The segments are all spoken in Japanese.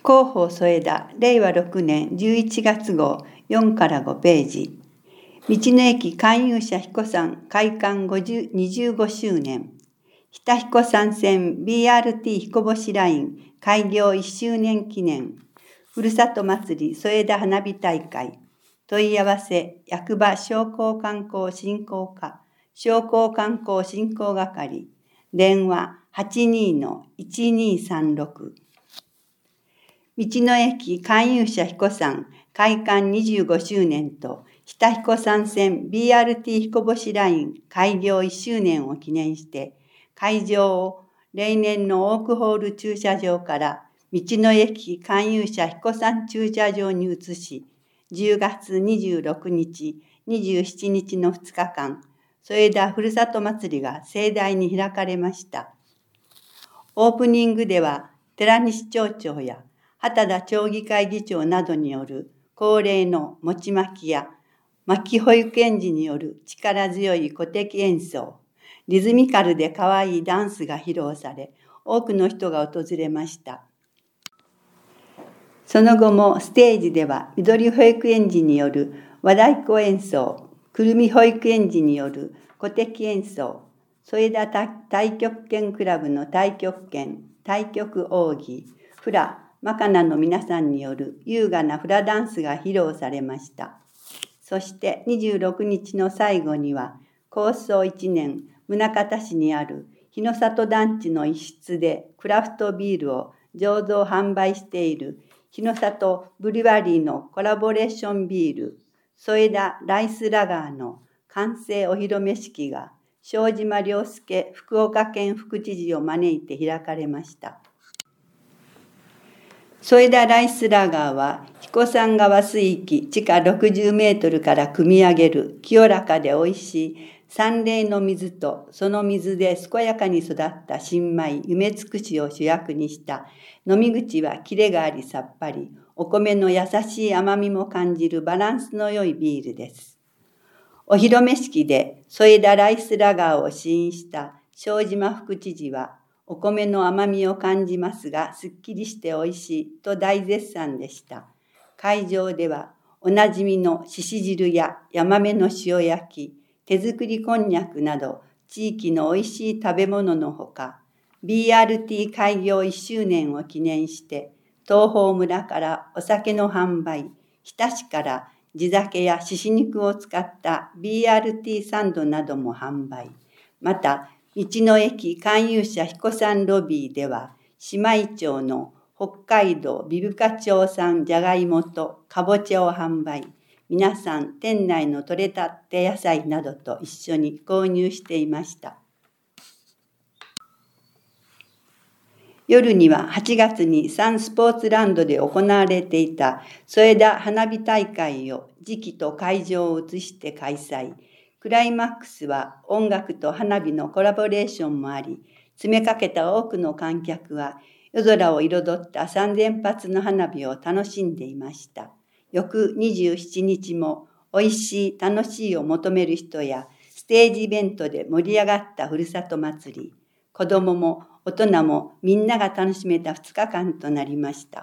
広報添田、令和6年11月号4から5ページ。道の駅勧誘者彦山開館25周年。日田彦山線 BRT 彦星ライン開業1周年記念。ふるさと祭り添田花火大会。問い合わせ、役場商工観光振興課、商工観光振興係。電話 82-1236。道の駅勧誘者彦山開館25周年と日田彦山線 BRT 彦星ライン開業1周年を記念して会場を例年のオークホール駐車場から道の駅勧誘者彦山駐車場に移し、10月26日、27日の2日間、添田ふるさと祭りが盛大に開かれました。オープニングでは寺西町長や畑田町議会議長などによる恒例の餅巻きや巻き保育園児による力強い鼓笛演奏、リズミカルで可愛いダンスが披露され、多くの人が訪れました。その後もステージでは緑保育園児による和太鼓演奏、くるみ保育園児による鼓笛演奏、添田太極拳クラブの太極拳、太極奥義、フラ、マカナの皆さんによる優雅なフラダンスが披露されました。そして26日の最後には、構想1年、宗像市にある日の里団地の一室でクラフトビールを醸造販売している日の里ブリュワリーのコラボレーションビール、添田ライスラガーの完成お披露目式が、庄島良介福岡県副知事を招いて開かれました。添田ライスラガーは、彦山川水域地下60メートルから汲み上げる清らかでおいしい山嶺の水と、その水で健やかに育った新米夢つくしを主役にした、飲み口はキレがありさっぱり、お米の優しい甘みも感じるバランスの良いビールです。お披露目式で添田ライスラガーを試飲した庄島副知事は、お米の甘みを感じますが、すっきりしておいしいと大絶賛でした。会場では、おなじみのしし汁やヤマメの塩焼き、手作りこんにゃくなど、地域のおいしい食べ物のほか、BRT 開業1周年を記念して、東峰村からお酒の販売、日田市から地酒やしし肉を使った BRT サンドなども販売。また、道の駅勧誘者彦山ロビーでは、姉妹町の北海道美深町産じゃがいもとかぼちゃを販売。皆さん、店内の採れたて野菜などと一緒に購入していました。夜には8月にサンスポーツランドで行われていた添田花火大会を時期と会場を移して開催。クライマックスは音楽と花火のコラボレーションもあり、詰めかけた多くの観客は夜空を彩った3000発の花火を楽しんでいました。翌27日も美味しい楽しいを求める人やステージイベントで盛り上がったふるさと祭り。子どもも大人もみんなが楽しめた2日間となりました。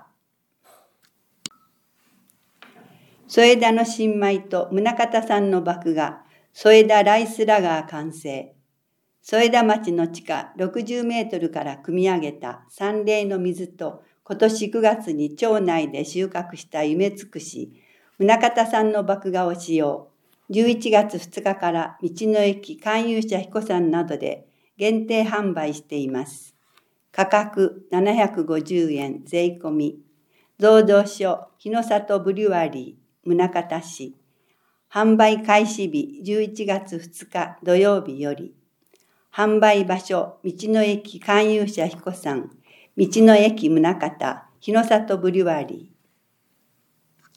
添田の新米と宗像さんの麦芽、添田ライスラガー完成。添田町の地下60メートルから汲み上げた山嶺の水と、今年9月に町内で収穫した夢つくし、宗像さんの麦芽を使用。11月2日から道の駅勧誘者彦山などで限定販売しています。価格750円税込み。醸造所日の里ブリュワリー宗像市。販売開始日11月2日土曜日より。販売場所道の駅勧誘者彦山、道の駅宗像日の里ブリュワリー。